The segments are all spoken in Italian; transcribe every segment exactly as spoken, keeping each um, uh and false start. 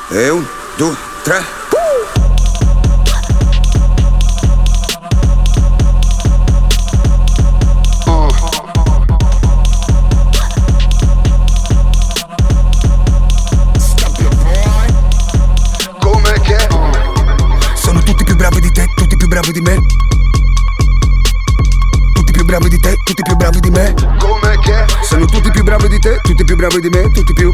E un, due, tre. Come che? Sono tutti più bravi di te, tutti più bravi di me. Tutti più bravi di te, tutti più bravi di me. Come che? Sono tutti più bravi di te, tutti più bravi di me, tutti più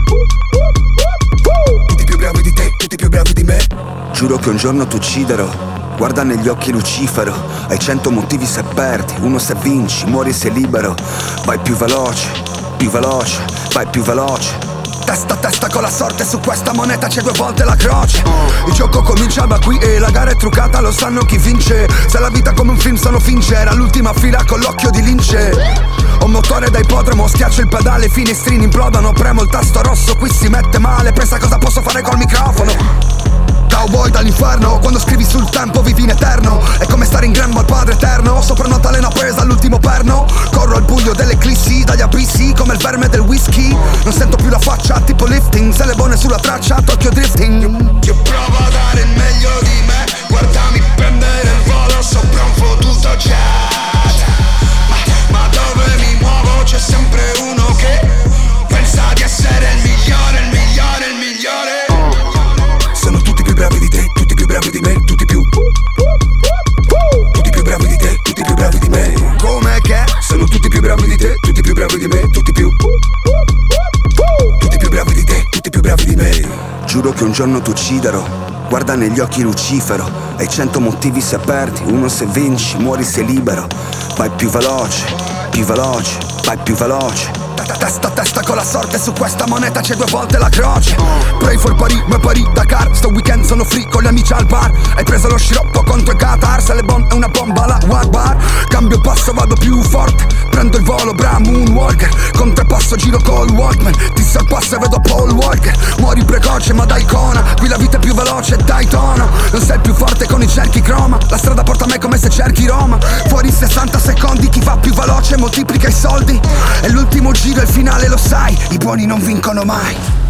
Tutti più bravi di te, tutti più bravi di me. Giuro che un giorno ti ucciderò. Guarda negli occhi Lucifero. Hai cento motivi se perdi. Uno se vinci, muori se libero. Vai più veloce, più veloce, vai più veloce. Testa a testa con la sorte, su questa moneta c'è due volte la croce. Il gioco comincia da qui e la gara è truccata, lo sanno chi vince. Se la vita come un film sono fingere, all'ultima fila con l'occhio di lince. Ho un motore da ippodromo, schiaccio il pedale, i finestrini implodano. Premo il tasto rosso, qui si mette male. Pensa cosa posso fare col microfono. Cowboy dall'inferno, quando scrivi sul tempo vivi in eterno. È come stare in grembo al padre eterno. Sopra una talena pesa all'ultimo perno. Corro al buio delle eclissi, dagli abissi come il verme del whisky. Non sento più la faccia, tipo lifting. Se le buone sulla traccia, Tokyo drifting. Io provo a dare il meglio di me. Guardami prendere il volo sopra un fottuto jet. Ma, ma dove mi muovo c'è sempre uno che pensa di essere il migliore, il migliore, il migliore. Sono tutti più bravi di te, tutti più bravi di me, tutti più Tutti più bravi di te, tutti più bravi di me. Come che? Sono tutti più bravi di te, tutti più bravi di me, tutti più Tutti più bravi di te, tutti più bravi di me. Giuro che un giorno ti ucciderò. Guarda negli occhi Lucifero. Hai cento motivi se perdi. Uno se vinci, muori se libero. Vai più veloce, più veloce, vai più veloce. Testa a testa con la sorte, su questa moneta c'è due volte la croce. Pray for Paris, ma Paris, Dakar. Sto weekend sono free con gli amici al bar. Hai preso lo sciroppo contro il Qatar. Se le bombe è una bomba la Wagbar. Cambio passo, vado più forte. Prendo il volo, bra moonwalker. Contrappasso, giro col Walkman. Ti sorpasso e vedo Paul Walker. Muori precoce ma dai icona. Qui la vita è più veloce, dai tono. Non sei più forte con i cerchi croma. La strada porta a me come se cerchi Roma. Fuori sessanta secondi, chi va più veloce moltiplica i soldi. E l'ultimo giro, il finale lo sai, i buoni non vincono mai.